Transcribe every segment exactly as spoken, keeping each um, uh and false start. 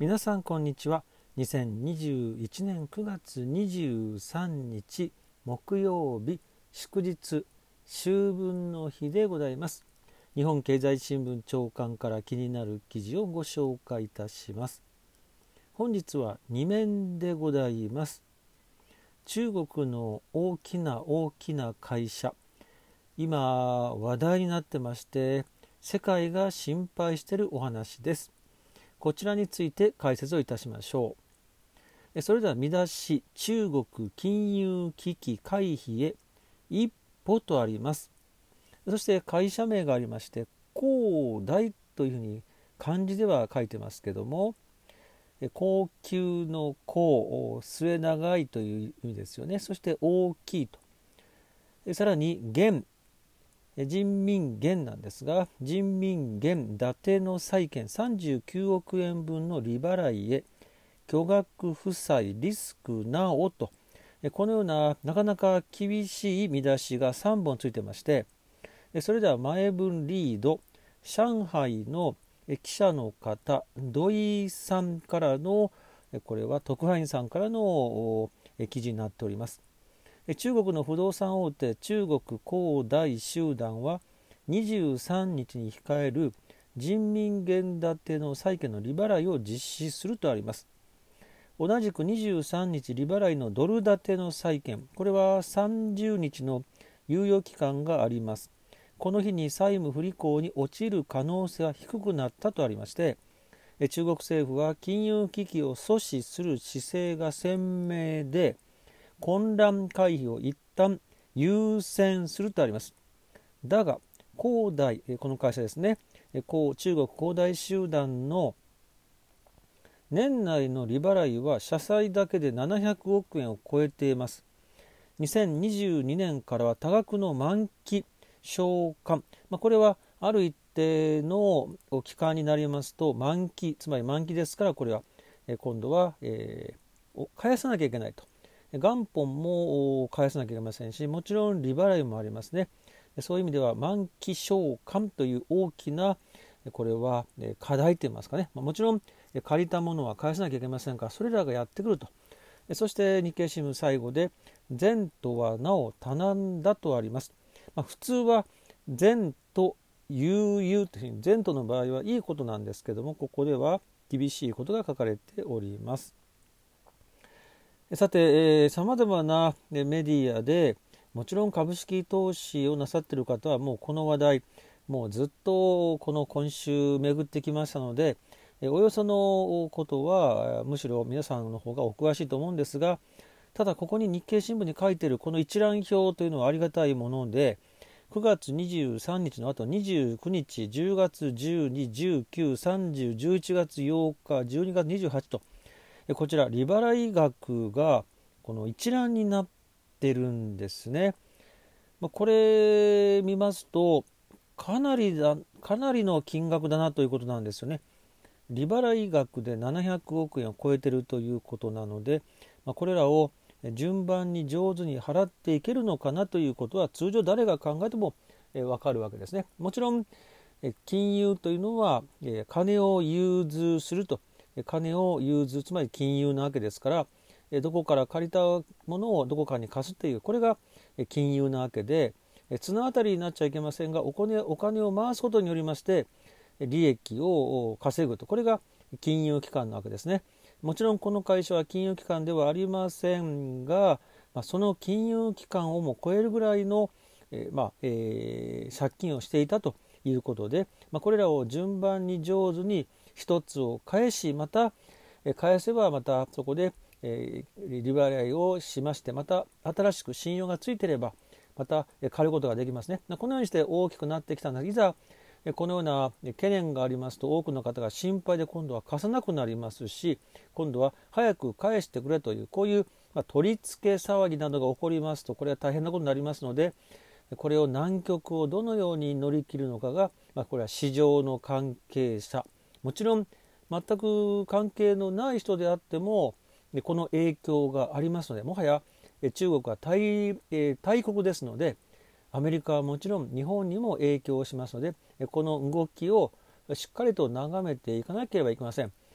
皆さんこんにちは。にせんにじゅういちねんくがつにじゅうさんにち木曜日、祝日秋分の日でございます。日本経済新聞朝刊から気になる記事をご紹介いたします。本日はに面でございます。中国の大きな大きな会社、今話題になってまして、世界が心配しているお話です。こちらについて解説をいたしましょう。それでは見出し、中国金融危機回避へ一歩とあります。そして会社名がありまして、恒大というふうに漢字では書いてますけども、高級の高、末長いという意味ですよね。そして大きいと。さらに元、人民元なんですが、人民元伊達の債券さんじゅうきゅうおくえんぶんの利払いへ巨額負債リスクなおと、このようななかなか厳しい見出しがさんぼんついてまして、それでは前文リード、上海の記者の方土井さんからの、これは特派員さんからの記事になっております。中国の不動産大手中国恒大集団はにじゅうさんにちに控える人民元建ての債券の利払いを実施するとあります。同じくにじゅうさんにち利払いのドル建ての債券、これはさんじゅうにちの猶予期間があります。この日に債務不履行に陥る可能性は低くなったとありまして、中国政府は金融危機を阻止する姿勢が鮮明で、混乱回避を一旦優先するとあります。だが恒大、この会社ですね、中国恒大集団の年内の利払いは社債だけでななひゃくおくえんを超えています。にせんにじゅうにねんからは多額の満期償還、まあ、これはある一定の期間になりますと満期、つまり満期ですから、これは今度は、えー、返さなきゃいけないと。元本も返さなきゃいけませんし、もちろん利払いもありますね。そういう意味では満期償還という大きなこれは課題といいますかね、もちろん借りたものは返さなきゃいけませんから、それらがやってくると。そして日経新聞最後で、前途はなお多難だとあります。まあ、普通は前途悠々というふうに、前途の場合はいいことなんですけども、ここでは厳しいことが書かれております。さて、さまざまなメディアでもちろん株式投資をなさっている方はもうこの話題もうずっとこの今週巡ってきましたので、およそのことはむしろ皆さんの方がお詳しいと思うんですが、ただここに日経新聞に書いているこの一覧表というのはありがたいもので、くがつにじゅうさんにちの後にじゅうくにち、じゅうがつじゅうに、じゅうく、さんじゅう、じゅういちがつようか、じゅうにがつにじゅうはちと、こちら利払い額がこの一覧になってるんですね。これ見ますとかなりだかなりの金額だなということなんですよね。利払い額でななひゃくおくえんを超えているということなので、これらを順番に上手に払っていけるのかなということは通常誰が考えても分かるわけですね。もちろん金融というのは金を融通すると、金を融通、つまり金融なわけですから、どこから借りたものをどこかに貸すという、これが金融なわけで、綱渡りになっちゃいけませんが、お金、お金を回すことによりまして利益を稼ぐと、これが金融機関なわけですね。もちろんこの会社は金融機関ではありませんが、その金融機関をも超えるぐらいの、えーまあえー、借金をしていたということで、これらを順番に上手に一つを返し、また返せばまたそこで利払いをしまして、また新しく信用がついていればまた借ることができますね。このようにして大きくなってきたんです。いざこのような懸念がありますと、多くの方が心配で今度は貸さなくなりますし、今度は早く返してくれという、こういう取り付け騒ぎなどが起こりますと、これは大変なことになりますので、これを難局をどのように乗り切るのかが、これは市場の関係者、もちろん全く関係のない人であってもこの影響がありますので、もはや中国は 大, 大国ですので、アメリカはもちろん日本にも影響しますので、この動きをしっかりと眺めていかなければいけません。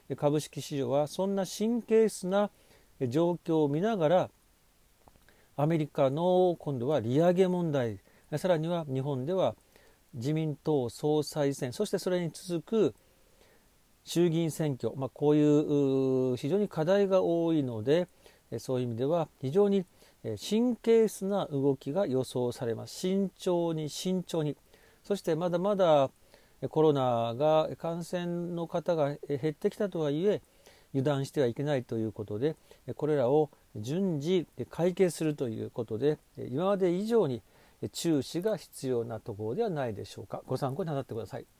株式市場はそんな神経質な状況を見ながら、アメリカの今度は利上げ問題、さらには日本では自民党総裁選、そしてそれに続く衆議院選挙、まあ、こういう非常に課題が多いので、そういう意味では非常に神経質な動きが予想されます。慎重に慎重に。そしてまだまだコロナが感染の方が減ってきたとはいえ、油断してはいけないということで、これらを順次解決するということで、今まで以上に注視が必要なところではないでしょうか。ご参考になさってください。